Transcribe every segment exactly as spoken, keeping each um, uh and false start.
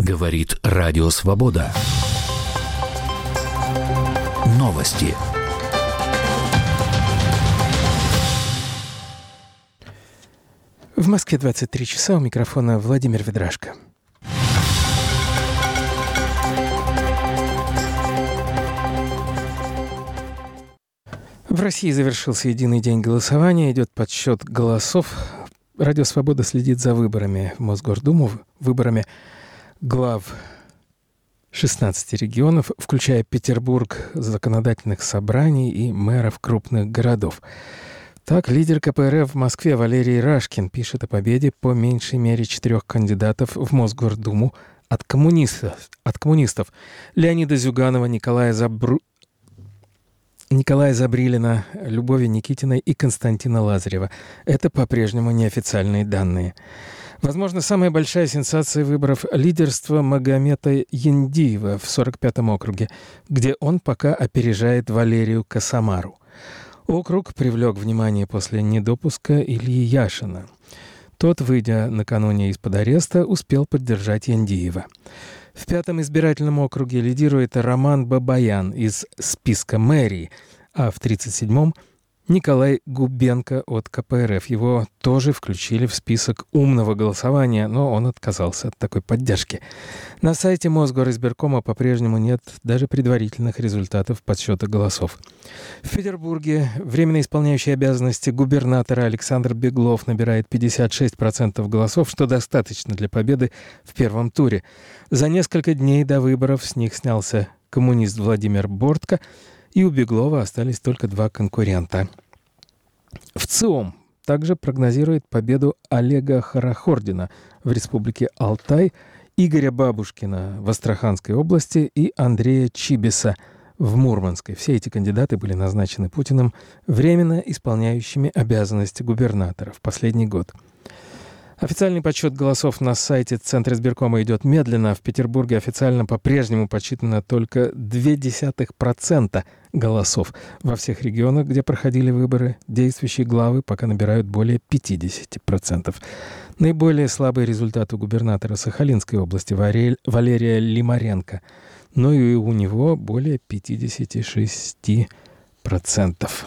Говорит Радио Свобода. Новости. В Москве двадцать три часа, у микрофона Владимир Ведрашко. В России завершился единый день голосования, идет подсчет голосов. Радио Свобода следит за выборами в Мосгордуму, выборами глав шестнадцати регионов, включая Петербург, законодательных собраний и мэров крупных городов. Так, лидер ка пэ эр эф в Москве Валерий Рашкин пишет о победе по меньшей мере четырех кандидатов в Мосгордуму от коммунистов. От коммунистов Леонида Зюганова, Николая Забру... Николая Забрилина, Любови Никитиной и Константина Лазарева. Это по-прежнему неофициальные данные. Возможно, самая большая сенсация выборов — лидерство Магомета Яндиева в сорок пятом округе, где он пока опережает Валерию Косомару. Округ привлек внимание после недопуска Ильи Яшина. Тот, выйдя накануне из-под ареста, успел поддержать Яндиева. В пятом избирательном округе лидирует Роман Бабаян из списка мэрии, а в тридцать седьмом Николай Губенко от ка пэ эр эф. Его тоже включили в список умного голосования, но он отказался от такой поддержки. На сайте Мосгоризбиркома по-прежнему нет даже предварительных результатов подсчета голосов. В Петербурге временно исполняющий обязанности губернатора Александр Беглов набирает пятьдесят шесть процентов голосов, что достаточно для победы в первом туре. За несколько дней до выборов с них снялся коммунист Владимир Бортко, и у Беглова остались только два конкурента. В ЦИОМ также прогнозирует победу Олега Хорохордина в республике Алтай, Игоря Бабушкина в Астраханской области и Андрея Чибиса в Мурманской. Все эти кандидаты были назначены Путиным временно исполняющими обязанности губернатора в последний год. Официальный подсчет голосов на сайте Центра избиркома идет медленно. В Петербурге официально по-прежнему подсчитано только ноль целых две десятых процента голосов. Во всех регионах, где проходили выборы, действующие главы пока набирают более пятьдесят процентов. Наиболее слабый результат у губернатора Сахалинской области Валерия Лимаренко. Но и у него более пятьдесят шесть процентов.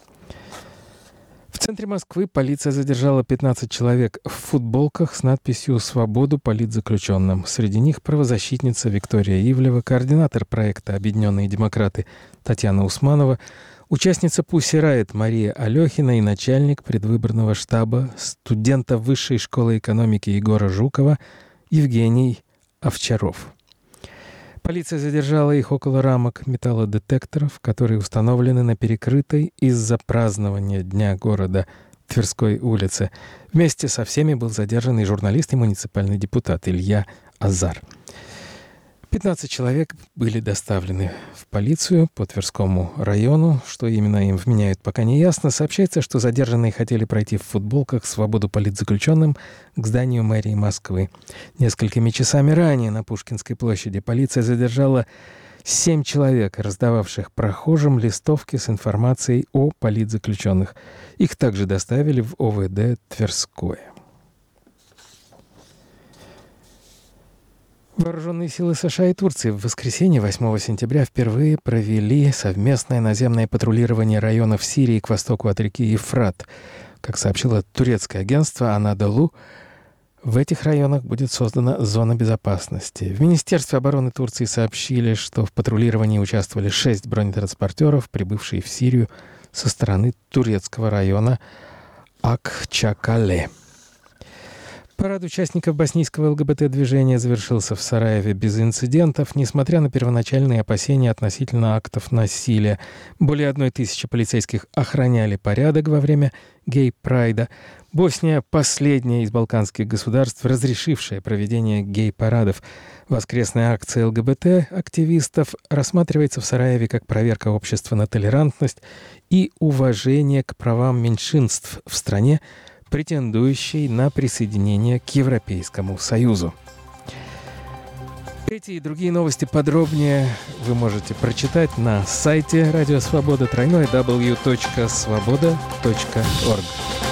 В центре Москвы полиция задержала пятнадцать человек в футболках с надписью «Свободу политзаключенным». Среди них правозащитница Виктория Ивлева, координатор проекта «Объединенные демократы» Татьяна Усманова, участница «Пусси Райт» Мария Алехина и начальник предвыборного штаба студента Высшей школы экономики Егора Жукова Евгений Овчаров. Полиция задержала их около рамок металлодетекторов, которые установлены на перекрытой из-за празднования Дня города Тверской улице. Вместе со всеми был задержан и журналист и муниципальный депутат Илья Азар. пятнадцать человек были доставлены в полицию по Тверскому району. Что именно им вменяют, пока не ясно. Сообщается, что задержанные хотели пройти в футболках «Свободу политзаключенным» к зданию мэрии Москвы. Несколькими часами ранее на Пушкинской площади полиция задержала семь человек, раздававших прохожим листовки с информацией о политзаключенных. Их также доставили в о вэ дэ Тверское. Вооруженные силы США и Турции в воскресенье восьмого сентября впервые провели совместное наземное патрулирование районов Сирии к востоку от реки Ефрат. Как сообщило турецкое агентство «Анадолу», в этих районах будет создана зона безопасности. В Министерстве обороны Турции сообщили, что в патрулировании участвовали шесть бронетранспортеров, прибывшие в Сирию со стороны турецкого района Акчакале. Парад участников боснийского эл гэ бэ тэ-движения завершился в Сараеве без инцидентов, несмотря на первоначальные опасения относительно актов насилия. Более одной тысячи полицейских охраняли порядок во время гей-прайда. Босния — последняя из балканских государств, разрешившая проведение гей-парадов. Воскресная акция эл гэ бэ тэ-активистов рассматривается в Сараеве как проверка общества на толерантность и уважение к правам меньшинств в стране, претендующей на присоединение к Европейскому Союзу. Эти и другие новости подробнее вы можете прочитать на сайте Радио Свобода, тройное дабл ю дабл ю дабл ю точка свобода точка орг.